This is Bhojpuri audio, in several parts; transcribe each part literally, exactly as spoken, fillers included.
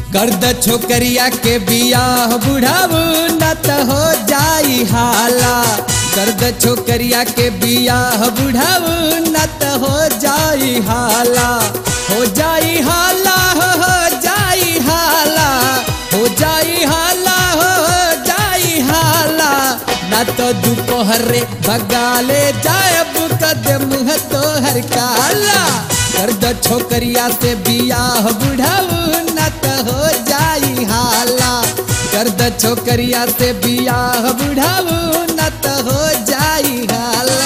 कर द छोकरिया के बियाह बुढ़ाऊ न त हो जाई हाला। कर द छोकरिया के बियाह बुढ़ाऊ न त हो जाई हाला। हो जाई हाला हो हो जाई हाला। हो जाई हाला हो हो जाई हाला। न तो दोपहरे भगाले जायब कदम है तोहर काला। कर द छोकरिया से बियाह बुढ़ाऊ न त हो जाई हाला। कर द छोकरिया से बियाह बुढ़ाऊ न त हो जाई हाला।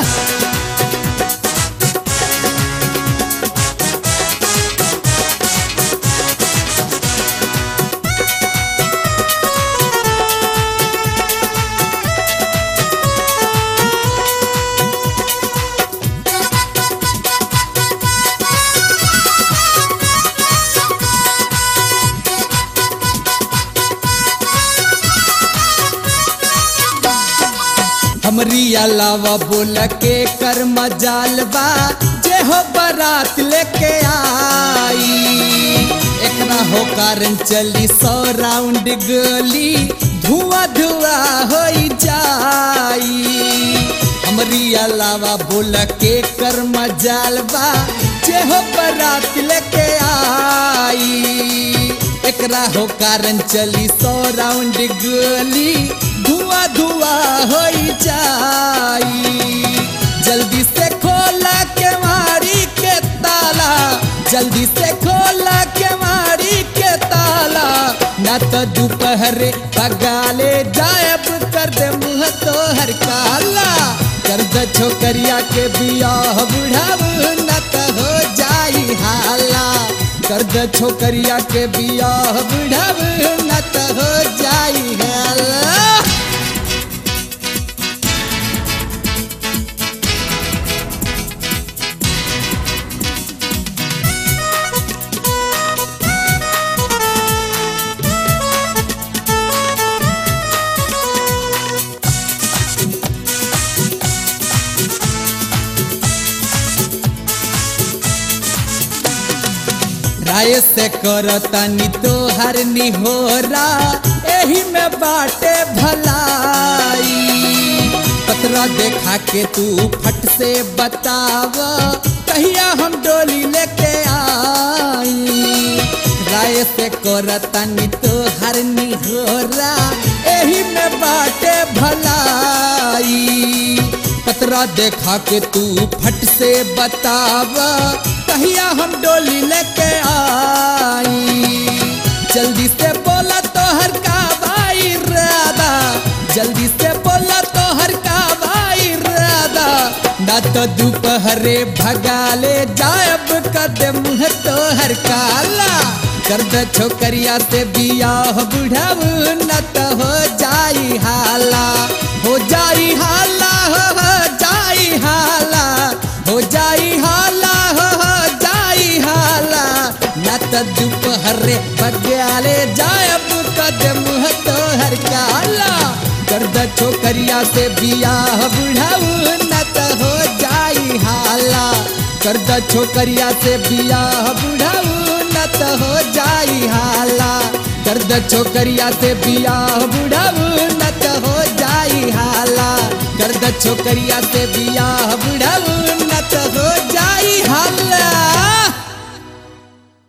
हमरी अलावा बोल के कर मजाल बा जे हो बारात लेके आई। एकरा हो कारण चली सौ राउंड गोली धुआं धुआं हो जाई। हमरी अलावा बोल के कर मजाल बा जे हो बारात लेके आई। एकरा हो कारण चली सौ राउंड गोली धुआं धुआं हो जाई। जल्दी से खोला के मारी के ताला। जल्दी से खोला के मारी के ताला। न तो दोपहरे भगाले जायब कर दे मुँह तोहर काला। कर द छोकरिया के बियाह बुढ़ाऊ न तो हो जाई हाला। कर द छोकरिया के बियाह बुढ़ाऊ न तो हो जाई हाला। राय से करतानी तोहर निहोरा एही में बाटे भलाई। पतरा देखा के तू फट से बताव कहिया हम डोली लेके आई। राय से करतानी तोहर निहोरा एही में बाटे भलाई। पतरा देखा के तू फट से बताव कहिया हम डोली लेके आई। जल्दी से बोला तोहर का भाई राधा। जल्दी से बोला तोहर का भाई राधा। ना तो दोपहरे भगाले जायब कदम है तोहर काला। कर द छोकरिया से बियाह बुढ़ाऊ न तो हो जाई हाला। हो जाई हाला हो हो जाई हाला। हो जाई हाला हो हो जाई हाला। न तो दोपहरे भगाले जायब कदम है तोहर काला। कर द छोकरिया से बियाह बुढ़ाऊ न तो हो जाई हाला। कर द छोकरिया से बियाह बुढ़ाऊ न तो हो जाई हाला। कर द छोकरिया से बियाह बुढ़ाऊ न तो हो जाई हाला। कर द छोकरिया से बियाह बुढ़ाऊ न तो हो जाई हाला।